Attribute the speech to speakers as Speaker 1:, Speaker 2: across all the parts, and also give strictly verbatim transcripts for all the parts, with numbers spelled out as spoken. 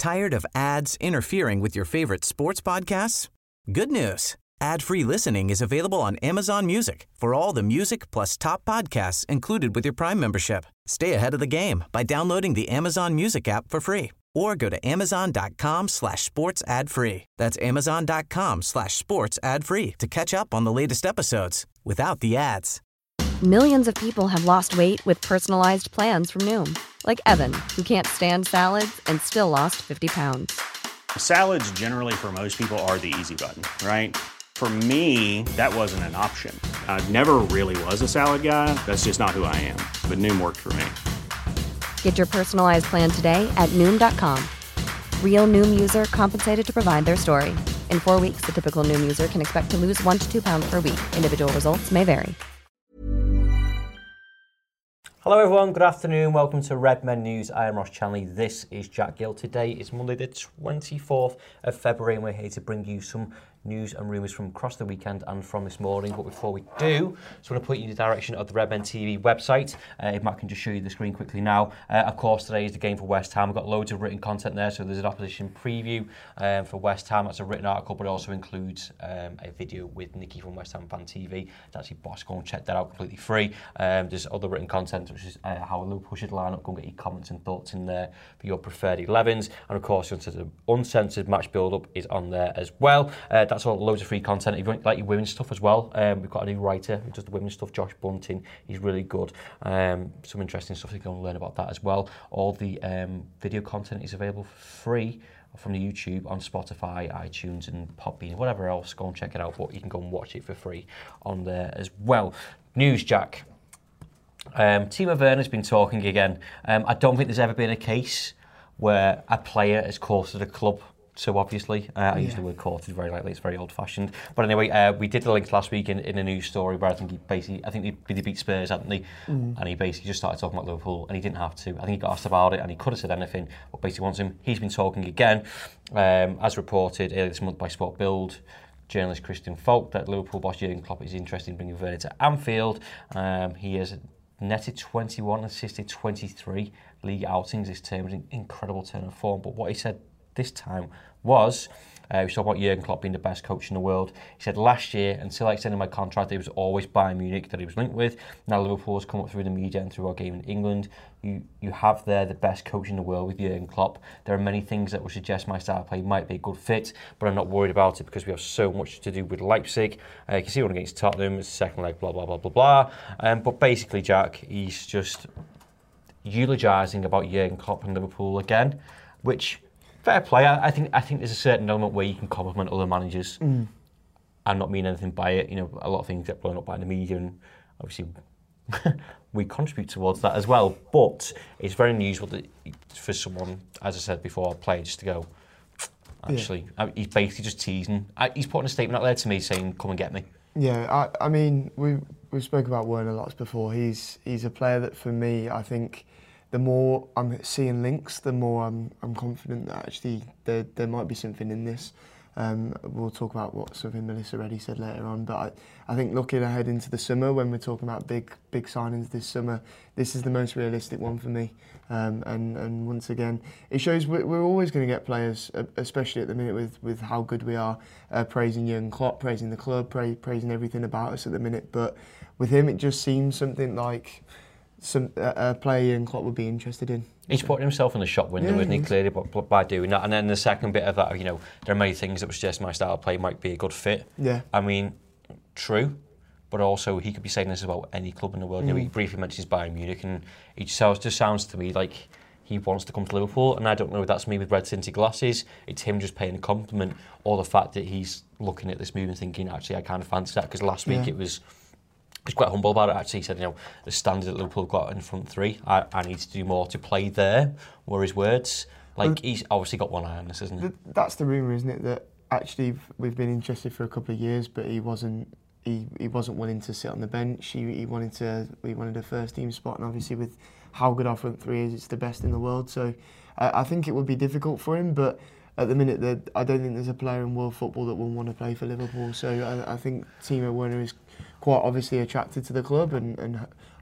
Speaker 1: Tired of ads interfering with your favorite sports podcasts? Good news. Ad-free listening is available on Amazon Music for all the music plus top podcasts included with your Prime membership. Stay ahead of the game by downloading the Amazon Music app for free or go to amazon.com slash sports ad free. That's amazon.com slash sports ad free to catch up on the latest episodes without the ads.
Speaker 2: Millions of people have lost weight with personalized plans from Noom. Like Evan, who can't stand salads and still lost fifty pounds.
Speaker 3: Salads generally for most people are the easy button, right? For me, that wasn't an option. I never really was a salad guy. That's just not who I am. But Noom worked for me.
Speaker 2: Get your personalized plan today at Noom dot com. Real Noom user compensated to provide their story. In four weeks, the typical Noom user can expect to lose one to two pounds per week. Individual results may vary.
Speaker 4: Hello everyone, good afternoon, welcome to Redmen News. I am Ross Chanley, this is Jack Gill. Today is Monday the twenty-fourth of February and we're here to bring you some news and rumours from across the weekend and from this morning. But before we do, just want to point you in the direction of the Redmen T V website. Uh, if Matt can just show you the screen quickly now. Uh, of course, today is the game for West Ham. We've got loads of written content there, so there's an opposition preview um, for West Ham. That's a written article, but it also includes um, a video with Nikki from West Ham Fan T V. It's actually boss, go and check that out, completely free. Um, there's other written content, which is uh, how Liverpool should line up. Go and get your comments and thoughts in there for your preferred elevens. And of course, the uncensored match build-up is on there as well. Uh, that's all, loads of free content. If you want like your women's stuff as well, um, we've got a new writer who does the women's stuff, Josh Bunting. He's really good. Um, some interesting stuff you can learn about that as well. All the um, video content is available for free from the YouTube on Spotify, iTunes and Podbean, whatever else. Go and check it out, but you can go and watch it for free on there as well. News, Jack. Um, Timo Werner's been talking again. Um, I don't think there's ever been a case where a player has courted a club so obviously. Uh, I yeah. use the word courted very lightly, it's very old-fashioned. But anyway, uh, we did the links last week in, in a news story where I think he basically, I think they, they beat Spurs, hadn't they? Mm. And he basically just started talking about Liverpool, and he didn't have to. I think he got asked about it, and he could have said anything, but basically wants him. He's been talking again, um, as reported earlier this month by Sport Bild. Journalist Christian Falk, that Liverpool boss Jurgen Klopp is interested in bringing Werner to Anfield. Um, he has netted twenty-one, assisted twenty-three league outings this term. It was an incredible turn of form. But what he said this time was, uh, we talked about Jurgen Klopp being the best coach in the world. He said last year, until I extended my contract, it was always Bayern Munich that he was linked with. Now Liverpool has come up through the media and through our game in England. You you have there the best coach in the world with Jurgen Klopp. There are many things that would suggest my style of play might be a good fit, but I'm not worried about it because we have so much to do with Leipzig. Uh, you can see one against Tottenham, it's the second leg, blah, blah, blah, blah, blah. Um, but basically, Jack, he's just eulogising about Jurgen Klopp and Liverpool again, which... fair play. I, I think I think there's a certain element where you can compliment other managers mm. and not mean anything by it. You know, a lot of things get blown up by the media, and obviously we contribute towards that as well. But it's very unusual that for someone, as I said before, a player just to go, actually, yeah. he's basically just teasing. He's putting a statement out there to me saying, "Come and get me." Yeah,
Speaker 5: I, I mean, we we've spoken about Werner lots before. He's he's a player that for me, I think. The more I'm seeing links, the more I'm I'm confident that actually there there might be something in this. Um, we'll talk about what something Melissa Reddy said later on, but I, I think looking ahead into the summer, when we're talking about big big signings this summer, this is the most realistic one for me. Um, and and once again, it shows we're, we're always going to get players, especially at the minute with, with how good we are, uh, praising Jurgen Klopp, praising the club, pra- praising everything about us at the minute. But with him, it just seems something like. Some uh, a player Jurgen Klopp would be interested in.
Speaker 4: He's putting himself in the shop window, yeah, isn't he, clearly, but by doing that. And then the second bit of that, you know, there are many things that would suggest my style of play might be a good fit.
Speaker 5: Yeah.
Speaker 4: I mean, true, but also he could be saying this about any club in the world. Mm. You know, he briefly mentions Bayern Munich, and it just sounds, just sounds to me like he wants to come to Liverpool, and I don't know if that's me with red tinted glasses, it's him just paying a compliment, or the fact that he's looking at this move and thinking, actually, I kind of fancy that, because last week yeah. it was... He's quite humble about it, actually. He said, you know, the standard that Liverpool have got in front three, I, I need to do more to play there, were his words. Like, well, he's obviously got one eye on this, isn't he?
Speaker 5: That's the rumour, isn't it? That actually we've been interested for a couple of years, but he wasn't he, he wasn't willing to sit on the bench. He, he wanted to he wanted a first team spot, and obviously with how good our front three is, it's the best in the world. So uh, I think it would be difficult for him, but at the minute, the, I don't think there's a player in world football that will want to play for Liverpool. So I, I think Timo Werner is quite obviously attracted to the club, and, and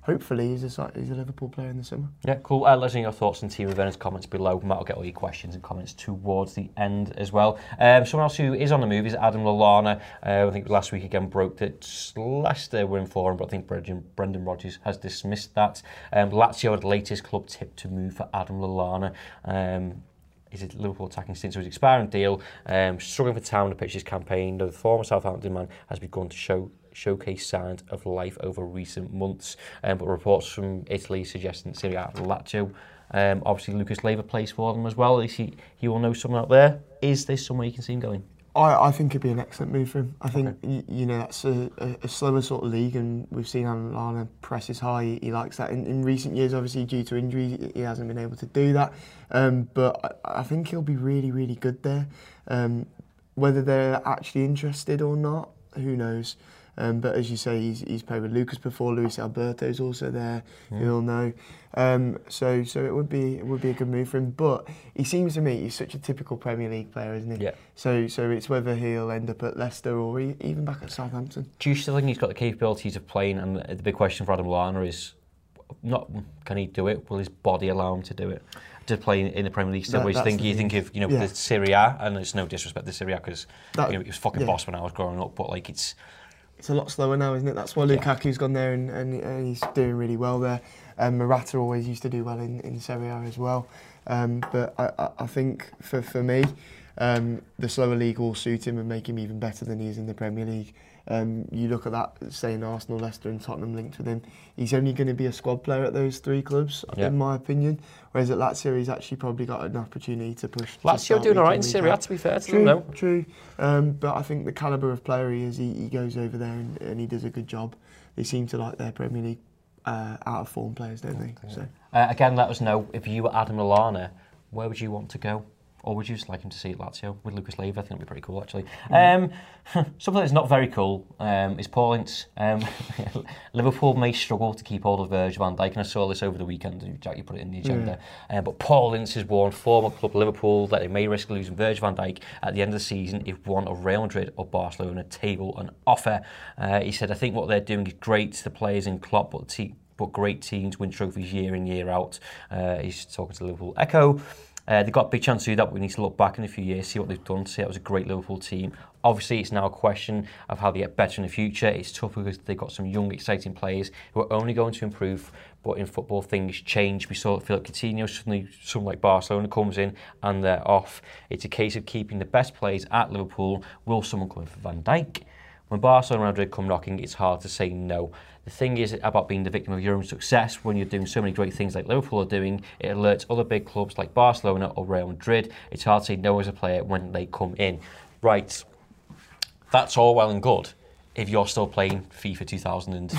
Speaker 5: hopefully he's a, he's a Liverpool player in the summer.
Speaker 4: Yeah, cool. Uh, let us know your thoughts and team events comments below. Matt will get all your questions and comments towards the end as well. Um, someone else who is on the move is Adam Lallana. Uh, I think last week again broke that Leicester were in for him, but I think Brendan, Brendan Rodgers has dismissed that. Um, Lazio are the latest club tip to move for Adam Lallana. Um, He's a Liverpool attacking since his expiring deal. Um, struggling for time to pitch his campaign. The former Southampton man has begun to show showcase signs of life over recent months. Um, but reports from Italy suggesting Serie A Lazio. Um, obviously, Lucas Leiva plays for them as well. He, he will know someone out there. Is this somewhere you can see him going?
Speaker 5: I, I think it'd be an excellent move for him. I think,
Speaker 4: Okay.
Speaker 5: you, you know, that's a, a, a slower sort of league, and we've seen Lallana presses high. He, he likes that. In, in recent years, obviously, due to injury, he hasn't been able to do that. Um, but I, I think he'll be really, really good there. Um, whether they're actually interested or not, who knows? Um, but as you say, he's, he's played with Lucas before. Luis Alberto's also there. Mm. You'll know. Um, so so it would be it would be a good move for him. But he seems to me he's such a typical Premier League player, isn't he?
Speaker 4: Yeah.
Speaker 5: So so it's whether he'll end up at Leicester or e- even back at Southampton.
Speaker 4: Do you still think he's got the capabilities of playing? And the big question for Adam Lallana is not can he do it? Will his body allow him to do it? To play in the Premier League still,
Speaker 5: That,
Speaker 4: where you think you
Speaker 5: thing.
Speaker 4: think of you know
Speaker 5: yeah.
Speaker 4: the Serie A, and there's no disrespect to Serie A because you know, it was fucking
Speaker 5: yeah.
Speaker 4: boss when I was growing up, but like it's.
Speaker 5: It's a lot slower now, isn't it? That's why Lukaku's gone there and, and, and he's doing really well there. Um, Morata always used to do well in, in Serie A as well. Um, but I, I, I think for, for me, um, the slower league will suit him and make him even better than he is in the Premier League. Um, you look at that, saying Arsenal, Leicester and Tottenham linked with him. He's only going to be a squad player at those three clubs, yeah. in my opinion. Whereas at Lazio, he's actually probably got an opportunity to push.
Speaker 4: Lazio doing all right in Serie A, to be fair to
Speaker 5: true,
Speaker 4: them, though.
Speaker 5: True, um, but I think the calibre of player he is, he, he goes over there and, and he does a good job. They seem to like their Premier League uh, out of form players, don't they?
Speaker 4: Okay.
Speaker 5: So
Speaker 4: uh, again, let us know if you were Adam Lallana, where would you want to go? Or would you just like him to see at Lazio with Lucas Leiva? I think that'd be pretty cool, actually. Mm. Um, something that's not very cool um, is Paul Ince. Um, Liverpool may struggle to keep hold of Virgil van Dijk, and I saw this over the weekend. Jack, you put it in the agenda. Mm. Um, but Paul Ince has warned former club Liverpool that they may risk losing Virgil van Dijk at the end of the season if one of Real Madrid or Barcelona table an offer. Uh, he said, "I think what they're doing is great to the players in Klopp, but the te- but great teams win trophies year in, year out." Uh, he's talking to Liverpool Echo. Uh, they've got a big chance to do that, but we need to look back in a few years, see what they've done, see it was a great Liverpool team. Obviously, it's now a question of how they get better in the future. It's tough because they've got some young, exciting players who are only going to improve, but in football, things change. We saw Philip Coutinho, suddenly someone like Barcelona comes in and they're off. It's a case of keeping the best players at Liverpool. Will someone come in for Van Dijk? When Barcelona and Madrid come knocking, it's hard to say no. The thing is about being the victim of your own success. When you're doing so many great things like Liverpool are doing, it alerts other big clubs like Barcelona or Real Madrid. It's hard to say no as a player when they come in. Right, that's all well and good if you're still playing FIFA two thousand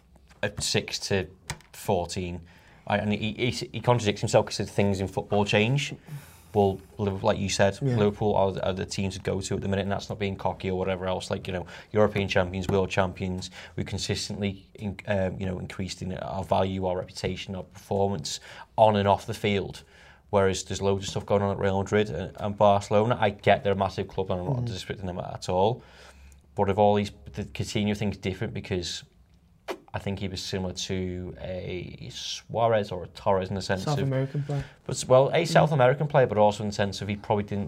Speaker 4: six to fourteen. And he, he, he contradicts himself because things in football change. Well, like you said, yeah. Liverpool are, are the team to go to at the minute, and that's not being cocky or whatever else. Like, you know, European champions, world champions, we consistently, in, um, you know, increased in our value, our reputation, our performance on and off the field. Whereas there's loads of stuff going on at Real Madrid and, and Barcelona. I get they're a massive club, and I'm not mm. disrespecting them at all. But if all these, the Coutinho thing's different because I think he was similar to a Suarez or a Torres in the sense
Speaker 5: South
Speaker 4: of... South
Speaker 5: American player.
Speaker 4: But, well, a South American player, but also in the sense of he probably didn't...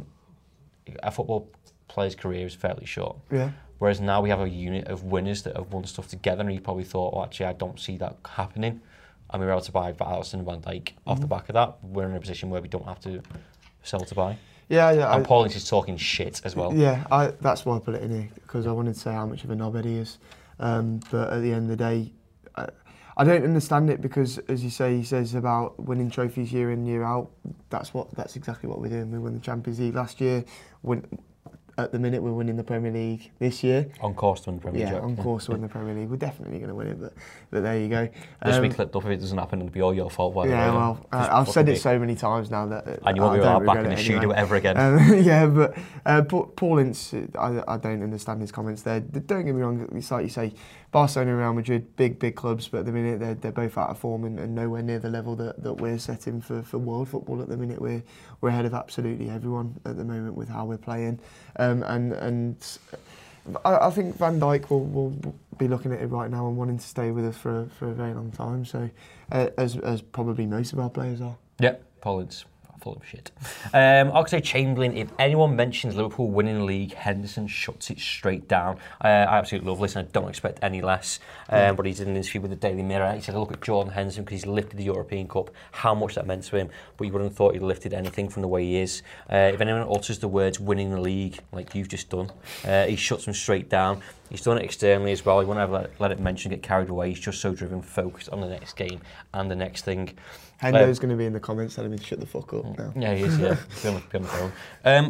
Speaker 4: A football player's career is fairly short.
Speaker 5: Yeah.
Speaker 4: Whereas now we have a unit of winners that have won stuff together, and he probably thought, oh, actually, I don't see that happening. And we were able to buy Alisson and Van Dijk mm-hmm. off the back of that. We're in a position where we don't have to sell to buy.
Speaker 5: Yeah, yeah.
Speaker 4: And
Speaker 5: I,
Speaker 4: Paul Ince is talking shit as well.
Speaker 5: Yeah, I, that's why I put it in here, because I wanted to say how much of a knobhead he is. Um, but at the end of the day, I, I don't understand it because, as you say, he says about winning trophies year in, year out. That's what. That's exactly what we're doing. We won the Champions League last year. Win, at the minute, we're winning the Premier League this year.
Speaker 4: On course to win the Premier
Speaker 5: yeah,
Speaker 4: League.
Speaker 5: On course to win the Premier League. We're definitely going to win it, but but there you go.
Speaker 4: This
Speaker 5: um,
Speaker 4: week clipped up if it doesn't happen, it'll be all your fault. By
Speaker 5: yeah,
Speaker 4: the way,
Speaker 5: well, uh, I've said it so many times now that uh,
Speaker 4: and you won't be allowed back in the
Speaker 5: anyway.
Speaker 4: studio ever again.
Speaker 5: Um, yeah, but uh, Paul Ince, I, I don't understand his comments there. Don't get me wrong, it's like you say, Barcelona and Real Madrid, big, big clubs, but at the minute they're, they're both out of form and, and nowhere near the level that, that we're setting for, for world football at the minute. We're we're ahead of absolutely everyone at the moment with how we're playing. Um, and and I, I think Van Dijk will, will be looking at it right now and wanting to stay with us for a, for a very long time. So, uh, as as probably most of our players are.
Speaker 4: Yep, Poland's full of shit. Um, Oxlade-Chamberlain, if anyone mentions Liverpool winning the league, Henderson shuts it straight down. Uh, I absolutely love this and I don't expect any less. Um, yeah. But he did an interview with the Daily Mirror. He said, look at Jordan Henderson because he's lifted the European Cup, how much that meant to him. But you wouldn't have thought he'd lifted anything from the way he is. Uh, if anyone utters the words winning the league, like you've just done, uh, he shuts them straight down. He's done it externally as well. He won't ever let, let it mention, get carried away. He's just so driven, focused on the next game and the next thing.
Speaker 5: Hendo's
Speaker 4: um,
Speaker 5: going to be in the comments telling me to shut the fuck up now.
Speaker 4: Yeah, he is, yeah. Be on the, be on the phone. Um,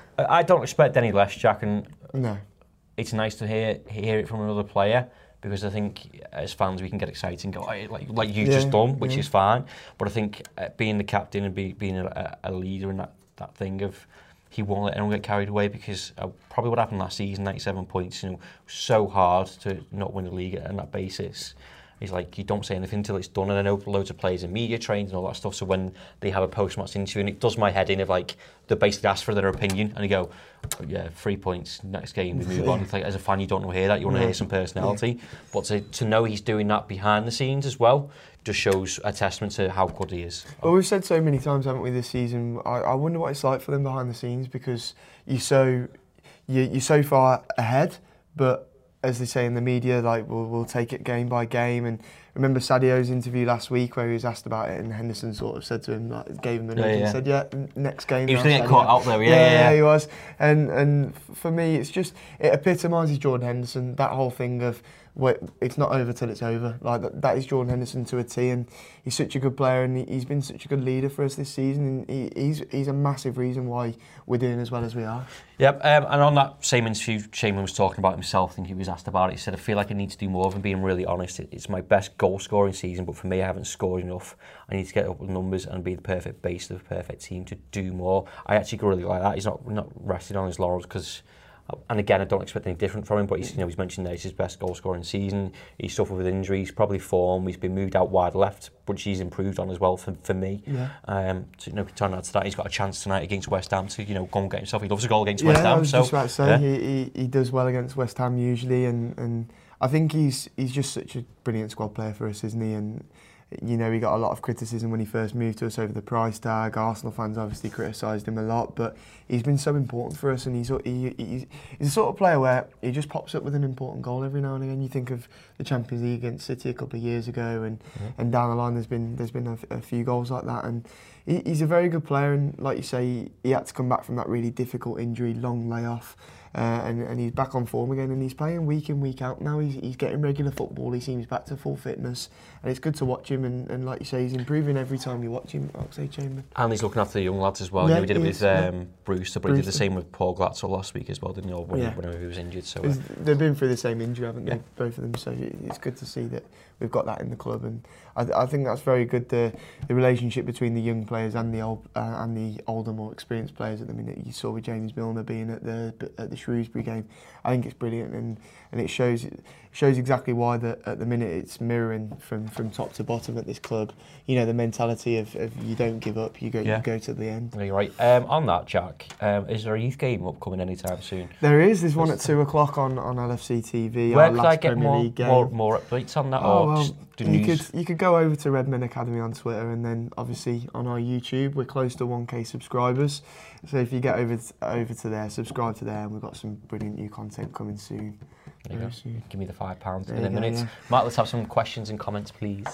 Speaker 4: I don't expect any less, Jack, and
Speaker 5: no.
Speaker 4: It's nice to hear hear it from another player because I think as fans we can get excited and go, oh, like, like you've
Speaker 5: yeah,
Speaker 4: just done, which
Speaker 5: yeah.
Speaker 4: is fine. But I think uh, being the captain and be, being a, a leader in that, that thing of he won't let anyone get carried away because uh, probably what happened last season, ninety-seven points, you know, so hard to not win the league on that basis. He's like, you don't say anything until it's done, and I know loads of players in media trained and all that stuff, so when they have a post-match interview, and it does my head in of like, they basically ask for their opinion, and they go, oh, yeah, three points, next game, we move on. It's like, as a fan, you don't want to hear that, you want to hear some personality, but to, to know he's doing that behind the scenes as well, just shows a testament to how good he is.
Speaker 5: Well, we've said so many times, haven't we, this season, I, I wonder what it's like for them behind the scenes, because you're so, you, you're so far ahead, but as they say in the media, like we'll, we'll take it game by game. And remember Sadio's interview last week where he was asked about it, and Henderson sort of said to him, like, gave him a nudge yeah, yeah. and said, "Yeah, next game."
Speaker 4: He was going to get caught out there, yeah,
Speaker 5: yeah,
Speaker 4: yeah,
Speaker 5: yeah, he was. And and for me, it's just it epitomises Jordan Henderson. That whole thing of it's not over till it's over. Like that, that is Jordan Henderson to a T, and he's such a good player, and he's been such a good leader for us this season. And he, he's he's a massive reason why we're doing as well as we are.
Speaker 4: Yep, um, and on that same interview, Chamberlain was talking about himself. I think he was asked about it. He said, "I feel like I need to do more." And being really honest, it, it's my best goal scoring season, but for me, I haven't scored enough. I need to get up with numbers and be the perfect base of the perfect team to do more. I actually really like that. He's not not resting on his laurels because. And again, I don't expect anything different from him, but he's, you know, he's mentioned that it's his best goal-scoring season. He's suffered with injuries, probably form. He's been moved out wide left, which he's improved on as well for, for me.
Speaker 5: Yeah.
Speaker 4: Um, to, you know, turn out to that, he's got a chance tonight against West Ham to, you know, go and get himself. He loves a goal against
Speaker 5: yeah,
Speaker 4: West Ham.
Speaker 5: I was
Speaker 4: so,
Speaker 5: just about to say
Speaker 4: yeah.
Speaker 5: he, he he does well against West Ham usually, and, and I think he's he's just such a brilliant squad player for us, isn't he? And you know, he got a lot of criticism when he first moved to us over the price tag. Arsenal fans obviously criticised him a lot, but he's been so important for us, and he's he, he's, he's the sort of player where he just pops up with an important goal every now and again. You think of the Champions League against City a couple of years ago, and mm-hmm. and down the line there's been there's been a, a few goals like that, and he, he's a very good player. And like you say, he, he had to come back from that really difficult injury, long layoff. Uh, and, and he's back on form again, and he's playing week in, week out now. He's, he's getting regular football. He seems back to full fitness, and it's good to watch him. And, and like you say, he's improving every time you watch him. Oxlade-Chamberlain.
Speaker 4: And he's looking after the young lads as well.
Speaker 5: Yeah,
Speaker 4: you know, he did it with
Speaker 5: is, yeah.
Speaker 4: um, Brewster, but Brewster. He did the same with Paul Glatzel last week as well, didn't he? When,
Speaker 5: yeah.
Speaker 4: whenever he was injured. So uh,
Speaker 5: they've been through the same injury, haven't they?
Speaker 4: Yeah.
Speaker 5: Both of them. So it's good to see that we've got that in the club, and I, I think that's very good. The the relationship between the young players and the old uh, and the older, more experienced players at the minute. You saw with James Milner being at the at the Shrewsbury game. I think it's brilliant, and, and it shows it shows exactly why the, at the minute it's mirroring from, from top to bottom at this club. You know, the mentality of, of you don't give up, you go yeah. you go to the end.
Speaker 4: Yeah, you're right. Um, on that, Jack, um, is there a youth game upcoming anytime soon?
Speaker 5: There is. There's one at two o'clock on, on L F C T V.
Speaker 4: Where
Speaker 5: our
Speaker 4: could
Speaker 5: last
Speaker 4: I get
Speaker 5: Premier
Speaker 4: more,
Speaker 5: League game.
Speaker 4: more more updates on that?
Speaker 5: Oh,
Speaker 4: or
Speaker 5: well,
Speaker 4: just do
Speaker 5: you
Speaker 4: news?
Speaker 5: could you could go over to Redmen Academy on Twitter, and then obviously on our YouTube. We're close to one K subscribers, so if you get over to, over to there, subscribe to there, and we've got some brilliant new content coming soon.
Speaker 4: There you go.
Speaker 5: Soon.
Speaker 4: Give me the five pounds
Speaker 5: there
Speaker 4: in a
Speaker 5: go,
Speaker 4: minute.
Speaker 5: yeah.
Speaker 4: Matt, let's have some questions and comments, please.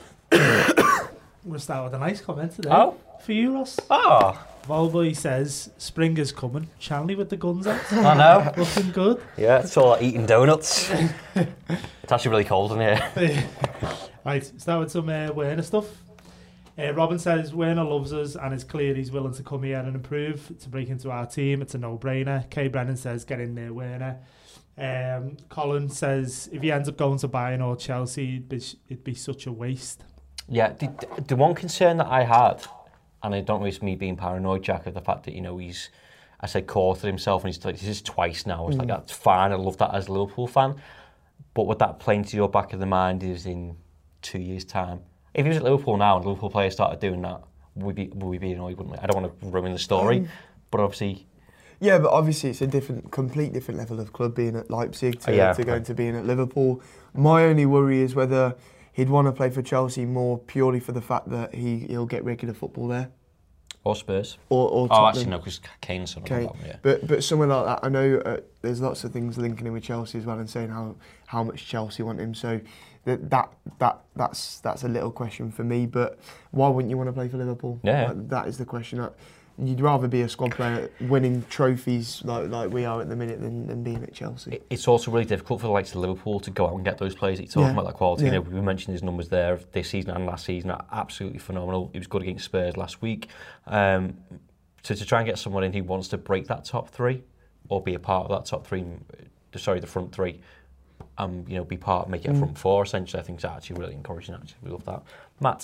Speaker 6: We'll start with a nice comment today.
Speaker 4: Oh,
Speaker 6: for you, Ross.
Speaker 4: Oh.
Speaker 6: Volboy says spring is coming. Shanley with the guns out.
Speaker 4: I know.
Speaker 6: Looking good.
Speaker 4: Yeah, it's all like eating donuts. It's actually really cold in here.
Speaker 6: Right, start with some uh, Werner stuff. Uh, Robin says Werner loves us and it's clear he's willing to come here and improve to break into our team. It's a no-brainer. Kay Brennan says get in there, Werner. Um, Colin says if he ends up going to Bayern or Chelsea, it'd be, it'd be such a waste.
Speaker 4: Yeah, the, the one concern that I had, and I don't know if it's me being paranoid, Jack, of the fact that, you know, he's, I said, courted himself, and he's like, this is twice now. I was mm. like, that's fine, I love that as a Liverpool fan. But with that playing to your back of the mind is in two years' time. If he was at Liverpool now and Liverpool players started doing that, would we be, would we be annoyed, wouldn't we? I don't want to ruin the story, um, but obviously...
Speaker 5: Yeah, but obviously it's a different, complete different level of club being at Leipzig to,
Speaker 4: yeah,
Speaker 5: to going
Speaker 4: right.
Speaker 5: to being at Liverpool. My only worry is whether he'd want to play for Chelsea more purely for the fact that he, he'll get regular football there.
Speaker 4: Or Spurs.
Speaker 5: Or, or
Speaker 4: oh, actually, no, because Kane's son of
Speaker 5: Kane.
Speaker 4: them, yeah.
Speaker 5: But but somewhere like that, I know uh, there's lots of things linking him with Chelsea as well, and saying how, how much Chelsea want him. So that that that that's that's a little question for me. But why wouldn't you want to play for Liverpool?
Speaker 4: Yeah,
Speaker 5: like, that is the question. That you'd rather be a squad player winning trophies like like we are at the minute than, than being at Chelsea.
Speaker 4: It's also really difficult for the likes of Liverpool to go out and get those players that you're talking
Speaker 5: Yeah.
Speaker 4: about, that quality.
Speaker 5: Yeah.
Speaker 4: You know, we mentioned his numbers there this season and last season are absolutely phenomenal. He was good against Spurs last week. Um, so to try and get someone in who wants to break that top three or be a part of that top three, sorry, the front three, um, you know, be part, make it a
Speaker 5: Mm.
Speaker 4: front four, essentially, I think is actually really encouraging, actually. We love that. Matt?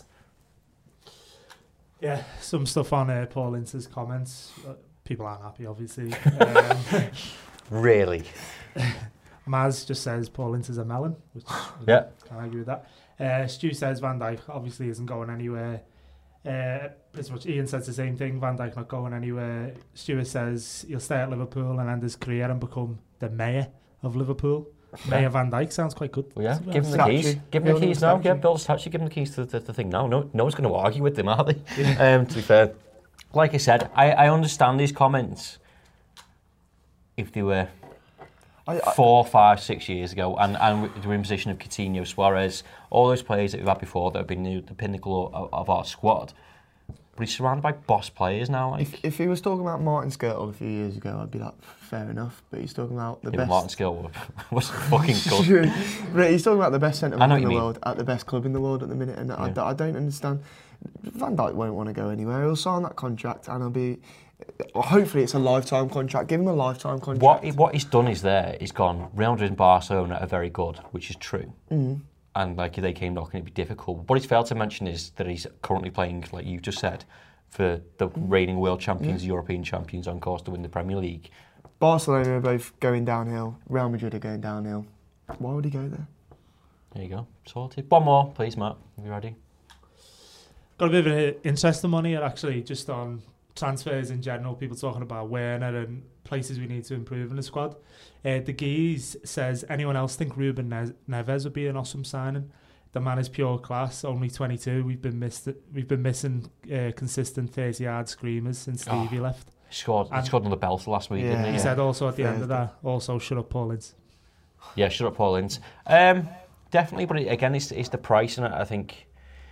Speaker 6: Yeah, some stuff on uh, Paul Ince's comments. Uh, people aren't happy, obviously. um,
Speaker 4: really?
Speaker 6: Maz just says Paul Ince's a melon, which
Speaker 4: yeah.
Speaker 6: can't argue with that. Uh, Stu says Van Dijk obviously isn't going anywhere. Uh, pretty much Ian says the same thing, Van Dijk not going anywhere. Stuart says he'll stay at Liverpool and end his career and become the mayor of Liverpool. Mayor Van Dijk sounds quite good.
Speaker 4: Well, yeah,
Speaker 6: Well,
Speaker 4: give him the
Speaker 5: statue.
Speaker 4: keys. Give him
Speaker 5: Build
Speaker 4: the
Speaker 5: him a
Speaker 4: keys now.
Speaker 5: statue.
Speaker 4: Yeah, build a statue. Give him the keys to the, the thing now. No, no one's going to argue with them, are they? Yeah. Um, to be fair, like I said, I, I understand these comments if they were
Speaker 5: I, I,
Speaker 4: four, five, six years ago, and and they were in position of Coutinho, Suarez, all those players that we've had before that have been the, the pinnacle of, of our squad. But he's surrounded by boss players now. Like.
Speaker 5: if, if he was talking about Martin Skirtle a few years ago, I'd be like, fair enough. But he's talking about the
Speaker 4: Yeah,
Speaker 5: best.
Speaker 4: Martin Skill was fucking good.
Speaker 5: But he's talking about the best centre
Speaker 4: I know
Speaker 5: back in
Speaker 4: what
Speaker 5: the
Speaker 4: you mean.
Speaker 5: world at the best club in the world at the minute, and I,
Speaker 4: Yeah.
Speaker 5: I don't understand. Van Dijk won't want to go anywhere. He'll sign that contract, and he'll be. Well, hopefully, it's a lifetime contract. Give him a lifetime contract.
Speaker 4: What he, what he's done is there. He's gone. Real Madrid and Barcelona are very good, which is true.
Speaker 5: Mm.
Speaker 4: And like if they came knocking, it'd be difficult. What he's failed to mention is that he's currently playing, like you just said, for the reigning world champions,
Speaker 5: Yeah.
Speaker 4: European champions, on course to win the Premier League.
Speaker 5: Barcelona are both going downhill. Real Madrid are going downhill. Why would he go there?
Speaker 4: There you go, sorted. One more, please, Matt. Are you ready?
Speaker 6: Got a bit of an interesting one here, actually, just on transfers in general. People talking about Werner and places we need to improve in the squad. Uh, De Gees says, anyone else think Ruben ne- Neves would be an awesome signing? The man is pure class, only twenty-two. We've been missed. We've been missing uh, consistent thirty-yard screamers since Stevie
Speaker 4: Oh,
Speaker 6: left.
Speaker 4: He scored, he
Speaker 6: And-
Speaker 4: scored another belt last week,
Speaker 5: Yeah.
Speaker 4: didn't he?
Speaker 6: He said also at the end of
Speaker 5: Thursday.
Speaker 6: that, also shut up Paul Ince.
Speaker 4: Yeah, shut up, Paul Ince. Um, definitely, but it, again, it's, it's the price, and I think,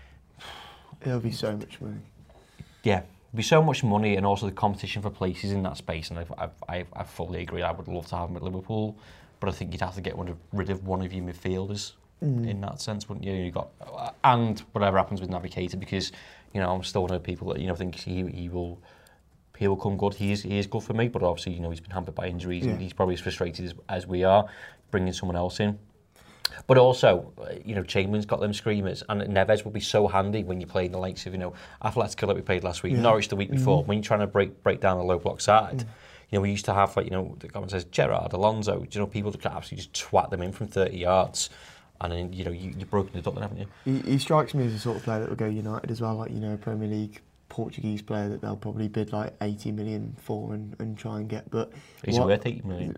Speaker 5: It'll be so much money.
Speaker 4: yeah, there'd be so much money, and also the competition for places in that space. And I've, I've, I, I fully agree. I would love to have him at Liverpool, but I think you'd have to get rid of, rid of one of your midfielders
Speaker 5: Mm.
Speaker 4: in that sense, wouldn't you? You got, and whatever happens with Navigator, because you know I'm still one of the people that you know think he he will. He will come good. He is, he is good for me, but obviously, you know, he's been hampered by injuries,
Speaker 5: Yeah.
Speaker 4: and he's probably as frustrated as, as we are, bringing someone else in. But also, uh, you know, Chamberlain's got them screamers, and Neves will be so handy when you play in the likes of, you know, Atletico that we played last week,
Speaker 5: Yeah.
Speaker 4: Norwich the week before.
Speaker 5: Mm-hmm.
Speaker 4: When you're trying to break break down a low block side,
Speaker 5: Mm.
Speaker 4: you know, we used to have, like, you know, the comment says Gerrard, Alonso, you know, people that could absolutely just twat them in from thirty yards, and then, you know, you, you've broken it up, then, haven't you?
Speaker 5: He, he strikes me as the sort of player that would go United as well, like, you know, a Premier League Portuguese player that they'll probably bid like eighty million for and, and try and get. But
Speaker 4: Is
Speaker 5: what-
Speaker 4: he worth eighty million?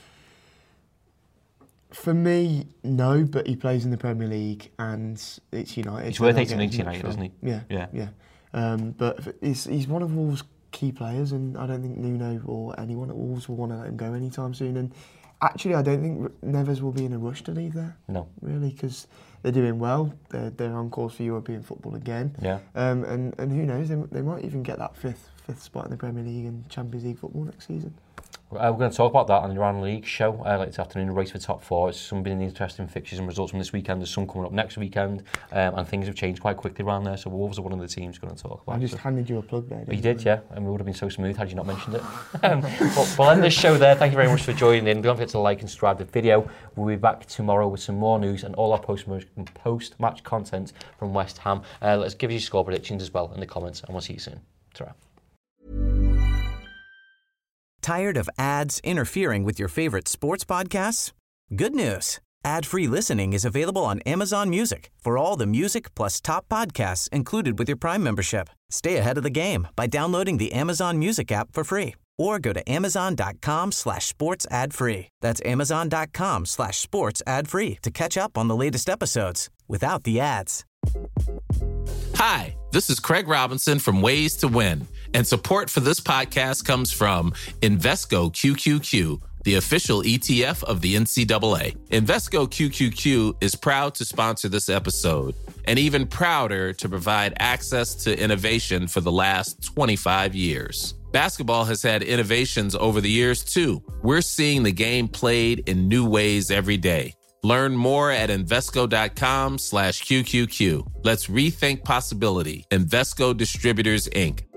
Speaker 5: For me, no, but he plays in the Premier League and it's United.
Speaker 4: He's
Speaker 5: so
Speaker 4: worth
Speaker 5: they'll
Speaker 4: eighty
Speaker 5: get
Speaker 4: million
Speaker 5: as
Speaker 4: to
Speaker 5: much
Speaker 4: United,
Speaker 5: for
Speaker 4: isn't
Speaker 5: him.
Speaker 4: he?
Speaker 5: Yeah,
Speaker 4: Yeah.
Speaker 5: yeah. Um, but f- he's, he's one of Wolves' key players, and I don't think Nuno or anyone at Wolves will want to let him go anytime soon. And actually, I don't think R- Neves will be in a rush to leave there,
Speaker 4: No.
Speaker 5: really, because they're doing well. They're, they're on course for European football again.
Speaker 4: Yeah.
Speaker 5: Um, and, and who knows, they, they might even get that fifth fifth spot in the Premier League and Champions League football next season.
Speaker 4: Uh, we're going to talk about that on the Iran League show uh, later this afternoon, race for top four. It's some been interesting fixtures and results from this weekend. There's some coming up next weekend, um, and things have changed quite quickly around there. So Wolves are one of the teams we're going to talk about.
Speaker 5: I just
Speaker 4: so.
Speaker 5: handed you a plug there.
Speaker 4: You
Speaker 5: didn't
Speaker 4: did,
Speaker 5: I?
Speaker 4: yeah, and we would have been so smooth had you not mentioned it. um, but we'll end this show there. Thank you very much for joining in. Don't forget to like and subscribe to the video. We'll be back tomorrow with some more news and all our post-match post-match content from West Ham. Uh, let's give you score predictions as well in the comments, and we'll see you soon. Ta-ra.
Speaker 1: Tired of ads interfering with your favorite sports podcasts? Good news. Ad-free listening is available on Amazon Music for all the music plus top podcasts included with your Prime membership. Stay ahead of the game by downloading the Amazon Music app for free or go to amazon.com slash sports ad free. That's amazon.com slash sports ad free to catch up on the latest episodes without the ads.
Speaker 7: Hi, this is Craig Robinson from Ways to Win, and support for this podcast comes from Invesco Q Q Q, the official E T F of the N C double A. Invesco Q Q Q is proud to sponsor this episode, and even prouder to provide access to innovation for the last twenty-five years. Basketball has had innovations over the years, too. We're seeing the game played in new ways every day. Learn more at Invesco.com slash QQQ. Let's rethink possibility. Invesco Distributors, Incorporated.